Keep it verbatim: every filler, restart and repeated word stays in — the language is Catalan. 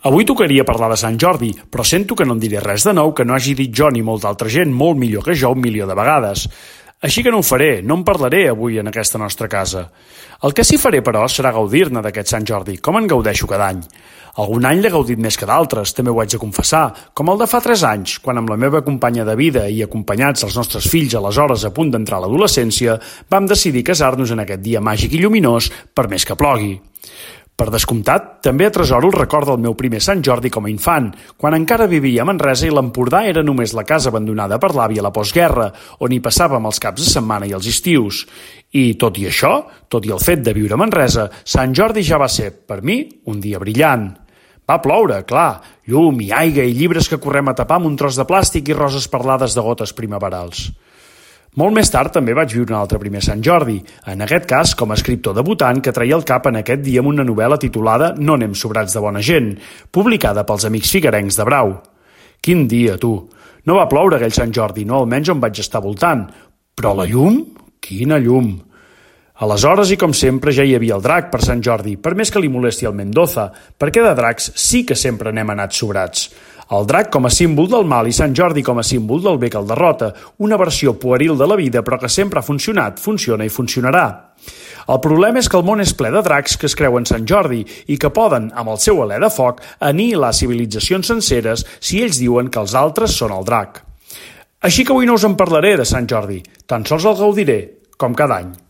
Avui tocaria parlar de Sant Jordi, però sento que no en diré res de nou que no hagi dit jo ni molta altra gent molt millor que jo un milió de vegades. Així que no ho faré, no en parlaré avui en aquesta nostra casa. El que sí faré, però, serà gaudir-ne d'aquest Sant Jordi, com en gaudeixo cada any. Algun any l'he gaudit més que d'altres, també ho haig de confessar, com el de fa tres anys, quan amb la meva companya de vida i acompanyats els nostres fills aleshores a punt d'entrar a l'adolescència, vam decidir casar-nos en aquest dia màgic i lluminós, per més que plogui. Per descomptat, també atresoro el record del meu primer Sant Jordi com a infant, quan encara vivia a Manresa i l'Empordà era només la casa abandonada per l'àvia a la postguerra, on hi passàvem els caps de setmana i els estius. I tot i això, tot i el fet de viure a Manresa, Sant Jordi ja va ser, per mi, un dia brillant. Va ploure, clar, llum i aigua i llibres que correm a tapar amb un tros de plàstic i roses parlades de gotes primaverals. Molt més tard també vaig viure un altre primer Sant Jordi, en aquest cas com a escriptor debutant que traia el cap en aquest dia amb una novel·la titulada No anem sobrats de bona gent, publicada pels Amics Figuerencs de Brau. Quin dia, tu! No va ploure aquell Sant Jordi, no almenys on vaig estar voltant, però la llum? Quina llum! Aleshores, i com sempre, ja hi havia el drac per Sant Jordi, per més que li molesti el Mendoza, perquè de dracs sí que sempre n'hem anat sobrats. El drac com a símbol del mal i Sant Jordi com a símbol del bé que el derrota, una versió pueril de la vida però que sempre ha funcionat, funciona i funcionarà. El problema és que el món és ple de dracs que es creuen Sant Jordi i que poden, amb el seu alè de foc, anihilar civilitzacions senceres si ells diuen que els altres són el drac. Així que avui no us en parlaré de Sant Jordi, tan sols el gaudiré, com cada any.